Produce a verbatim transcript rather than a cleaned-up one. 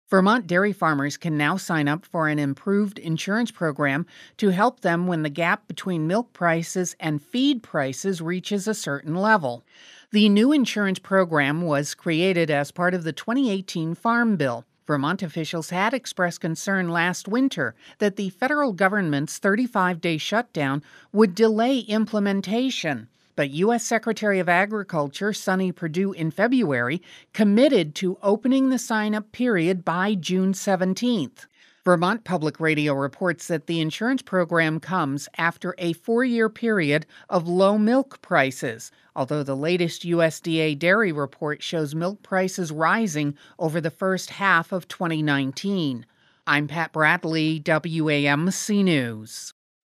Vermont dairy farmers can now sign up for an improved insurance program to help them when the gap between milk prices and feed prices reaches a certain level. The new insurance program was created as part of the twenty eighteen Farm Bill. Vermont officials had expressed concern last winter that the federal government's thirty-five day shutdown would delay implementation. But U S Secretary of Agriculture Sonny Perdue in February committed to opening the sign-up period by June seventeenth. Vermont Public Radio reports that the insurance program comes after a four-year period of low milk prices, although the latest U S D A dairy report shows milk prices rising over the first half of twenty nineteen. I'm Pat Bradley, W A M C News.